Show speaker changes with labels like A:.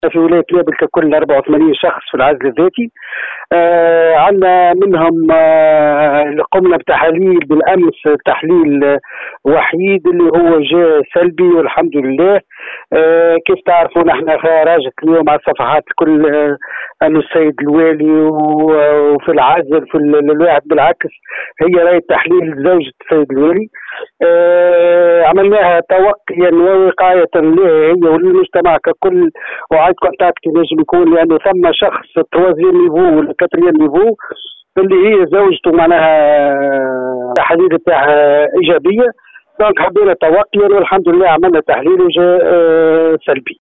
A: في ولاية بلابل ككل 84 شخص في العزل الذاتي. عندنا منهم اللي قمنا بتحاليل بالأمس، تحليل وحيد اللي هو جاء سلبي والحمد لله. كيف تعرفوا نحن راجت اليوم على الصفحات الكل أن السيد الوالي وفي العزل في الواحد بالعكس هي راي تحليل زوجة السيد الوالي. عملناها توقيا ووقاية له هي وللمجتمع ككل، وعاد كونتاكت ينجم يكون لأنه ثم شخص تروازيام نيفو ولا كاتريام نيفو اللي هي زوجته معناها التحاليل بتاعها إيجابية. دونك حبينا توقيا والحمد لله عملنا تحليل وجاء سلبي.